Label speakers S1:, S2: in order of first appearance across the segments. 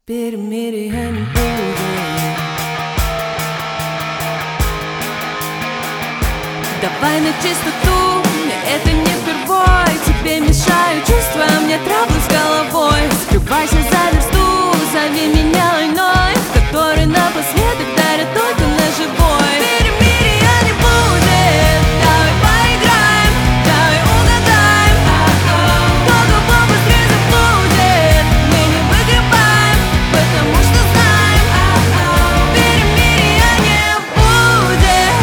S1: Перемирия не будет. Давай на чистоту, это не впервой. Тебе мешают чувства, мне травлю с головой. Скрывайся за версту, зови меня войной, в которой напоследок дарят только на живой. Перемирия не будет. Давай поиграем, давай угадаем, кто кого быстрее заблудит. Мы не выгребаем, потому что знаем, перемирия не будет.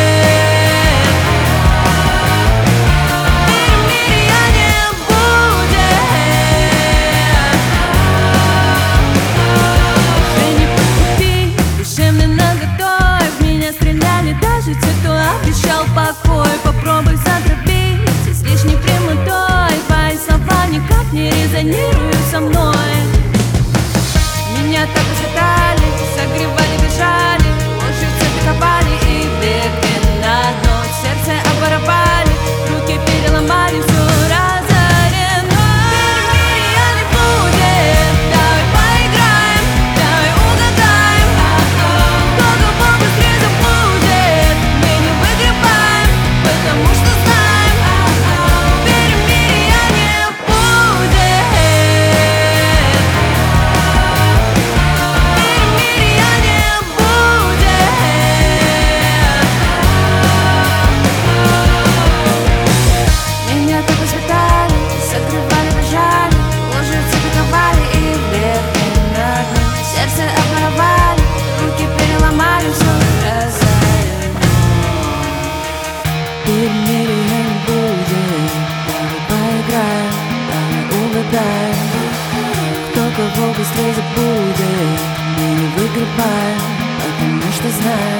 S1: Перемирия не будет. Ты не поступи, душевно наготой. В меня стреляли даже те, кто обещал покой. Попробуй затравить излишней прямотой. Твои слова никак не резонируют со мной. Меня так ушатали, согревали, бежали, ложью атаковали и легли на дно. Сердце оборвали, руки переломали, все разорено. Перемирия не будет. Давай поиграем, давай угадаем, кто кого быстрее заблудит. Мы не выгребаем, потому что знаем, перемирия не будет. Перемирия не будет. Меня так испытали, согревали, бежали, ложью атаковали и легли на дно. Сердце оборвали, руки переломали, все разорено. Перемирия не будет. Давай поиграем, давай угадаем, кто кого быстрее забудет. Мы не выгребаем, потому что знаем.